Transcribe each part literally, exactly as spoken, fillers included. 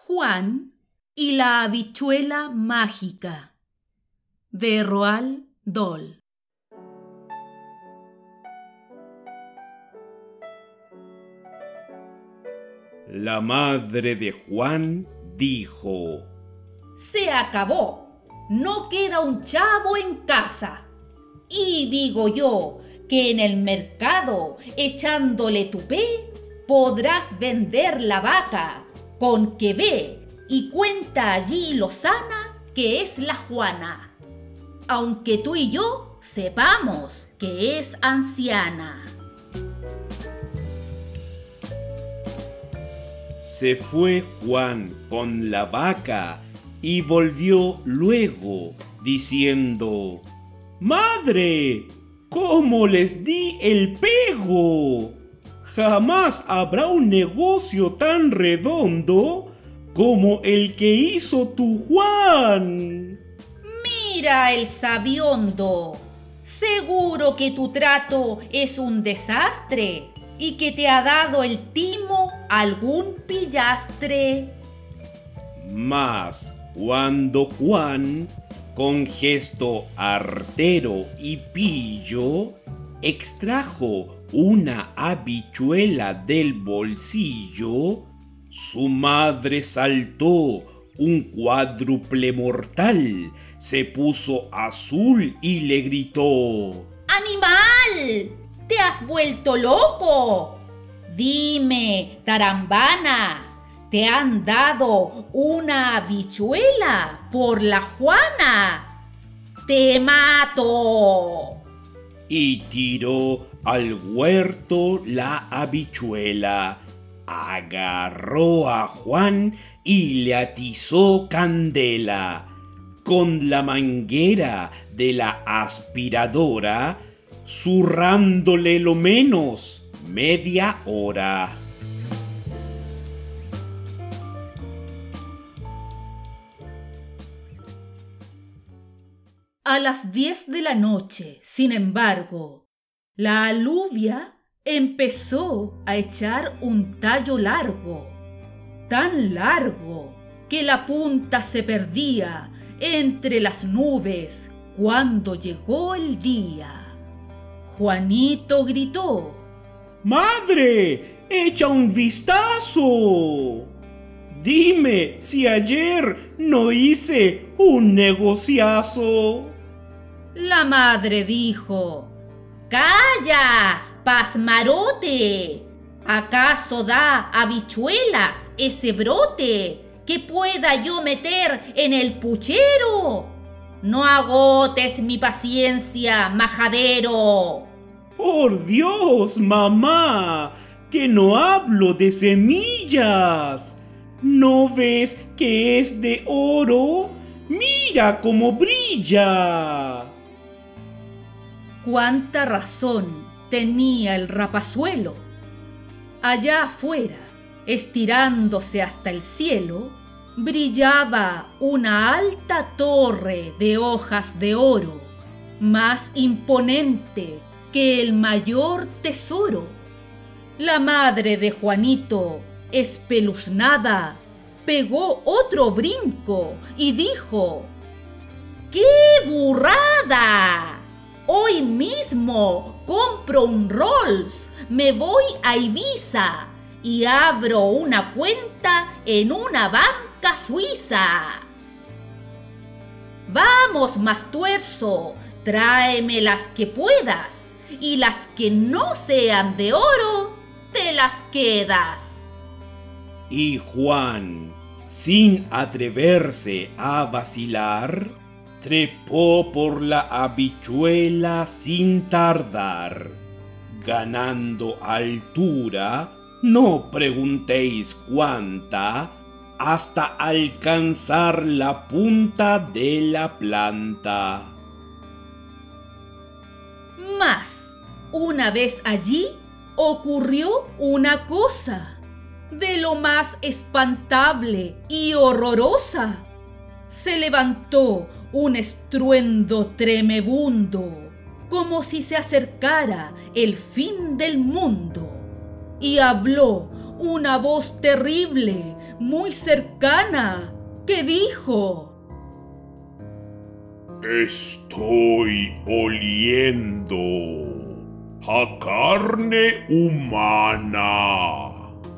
Juan y la habichuela mágica, de Roald Dahl. La madre de Juan dijo: Se acabó, no queda un chavo en casa. Y digo yo que en el mercado, echándole tupé, podrás vender la vaca, con que ve y cuenta allí Lozana que es la Juana, aunque tú y yo sepamos que es anciana. Se fue Juan con la vaca y volvió luego diciendo: ¡Madre! ¿Cómo les di el pego? Jamás habrá un negocio tan redondo como el que hizo tu Juan. Mira el sabiondo, seguro que tu trato es un desastre y que te ha dado el timo algún pillastre. Mas cuando Juan, con gesto artero y pillo, extrajo una habichuela del bolsillo, su madre saltó un cuádruple mortal, se puso azul y le gritó: ¡Animal! ¡Te has vuelto loco! Dime, tarambana, ¿te han dado una habichuela por la Juana? ¡Te mato! Y tiró al huerto la habichuela, agarró a Juan y le atizó candela. Con la manguera de la aspiradora, zurrándole lo menos media hora. A las diez de la noche, sin embargo, la alubia empezó a echar un tallo largo, tan largo que la punta se perdía entre las nubes cuando llegó el día. Juanito gritó: ¡Madre! ¡Echa un vistazo! Dime si ayer no hice un negociazo. La madre dijo: ¡Calla, pasmarote! ¿Acaso da habichuelas ese brote que pueda yo meter en el puchero? No agotes mi paciencia, majadero. ¡Por Dios, mamá! ¡Que no hablo de semillas! ¿No ves que es de oro? ¡Mira cómo brilla! Cuánta razón tenía el rapazuelo. Allá afuera, estirándose hasta el cielo, brillaba una alta torre de hojas de oro, más imponente que el mayor tesoro. La madre de Juanito, espeluznada, pegó otro brinco y dijo: ¡Qué burrada! Hoy mismo compro un Rolls, me voy a Ibiza y abro una cuenta en una banca suiza. Vamos, Mastuerzo, tráeme las que puedas y las que no sean de oro, te las quedas. Y Juan, sin atreverse a vacilar, trepó por la habichuela sin tardar, ganando altura, no preguntéis cuánta, hasta alcanzar la punta de la planta. Mas, una vez allí, ocurrió una cosa de lo más espantable y horrorosa. Se levantó un estruendo tremebundo, como si se acercara el fin del mundo, y habló una voz terrible, muy cercana que dijo: estoy oliendo a carne humana.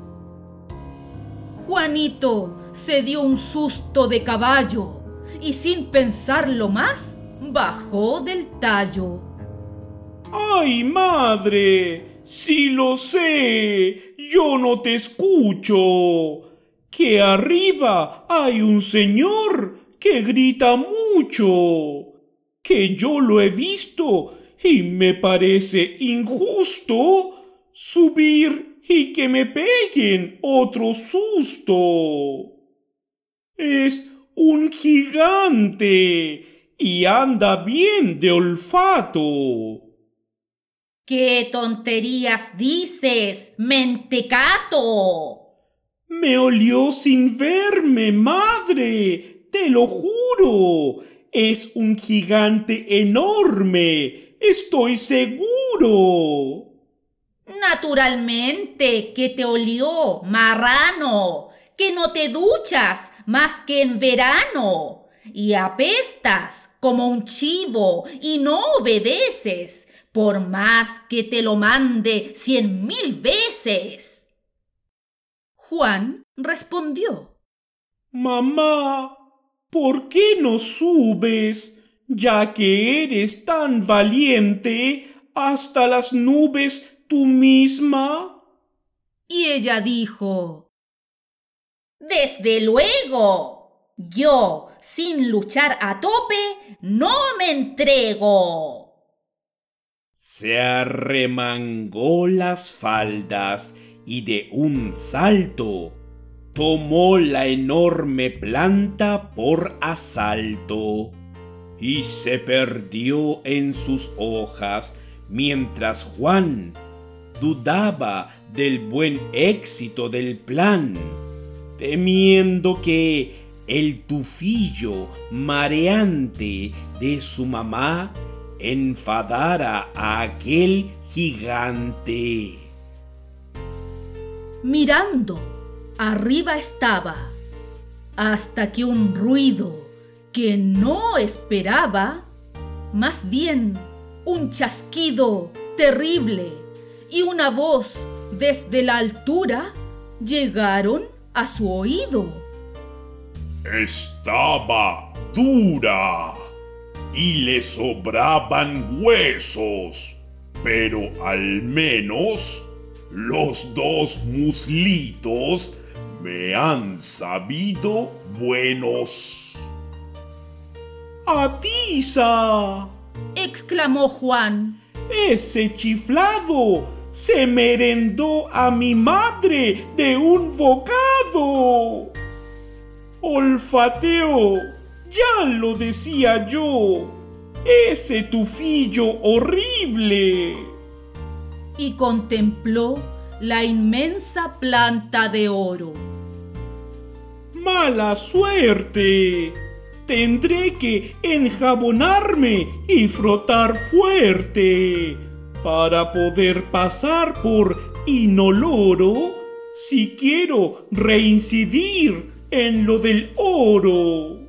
Juanito se dio un susto de caballo y sin pensarlo más, bajó del tallo. ¡Ay, madre! ¡Sí lo sé! ¡Yo no te escucho! Que arriba hay un señor que grita mucho, que yo lo he visto y me parece injusto subir y que me peguen otro susto. Es un gigante y anda bien de olfato. ¿Qué tonterías dices, mentecato? Me olió sin verme, madre, te lo juro. Es un gigante enorme, estoy seguro. Naturalmente que te olió, marrano, que no te duchas más que en verano, y apestas como un chivo y no obedeces, por más que te lo mande cien mil veces. Juan respondió: Mamá, ¿por qué no subes, ya que eres tan valiente, hasta las nubes tú misma? Y ella dijo: desde luego, yo sin luchar a tope no me entrego. Se arremangó las faldas y de un salto tomó la enorme planta por asalto y se perdió en sus hojas mientras Juan dudaba del buen éxito del plan, temiendo que el tufillo mareante de su mamá enfadara a aquel gigante. Mirando, arriba estaba, hasta que un ruido que no esperaba, más bien un chasquido terrible y una voz desde la altura, llegaron a su oído. Estaba dura y le sobraban huesos, pero al menos los dos muslitos me han sabido buenos. ¡Atiza!, exclamó Juan. Ese chiflado se merendó a mi madre de un bocado. Olfateo, ya lo decía yo, ese tufillo horrible. Y contempló la inmensa planta de oro. ¡Mala suerte! Tendré que enjabonarme y frotar fuerte para poder pasar por inoloro si quiero reincidir en lo del oro.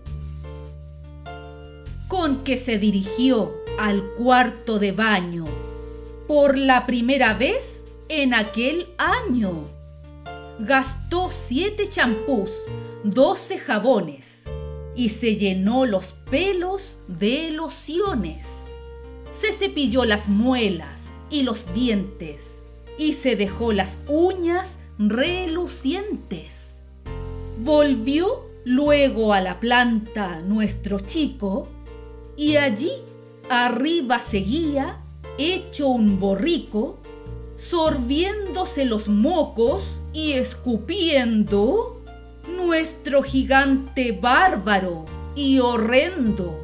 Con que se dirigió al cuarto de baño por la primera vez en aquel año. Gastó siete champús, doce jabones y se llenó los pelos de lociones. Se cepilló las muelas y los dientes y se dejó las uñas relucientes. Volvió luego a la planta nuestro chico y allí arriba seguía, hecho un borrico, sorbiéndose los mocos y escupiendo, nuestro gigante bárbaro y horrendo.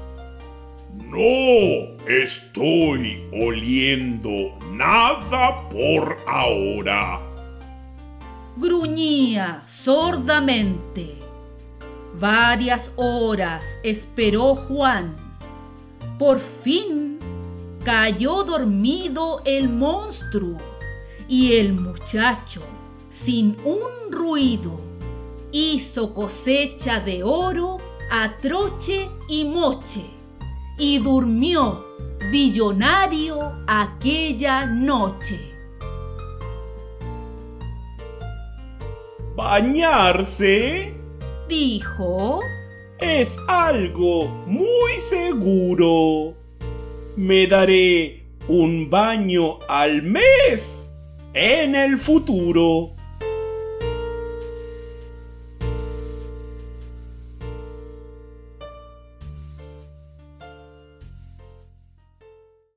No estoy oliendo nada por ahora, gruñía sordamente. Varias horas esperó Juan. Por fin cayó dormido el monstruo y el muchacho, sin un ruido, hizo cosecha de oro a troche y moche, y durmió billonario aquella noche. Bañarse, Dijo, es algo muy seguro. Me daré un baño al mes en el futuro.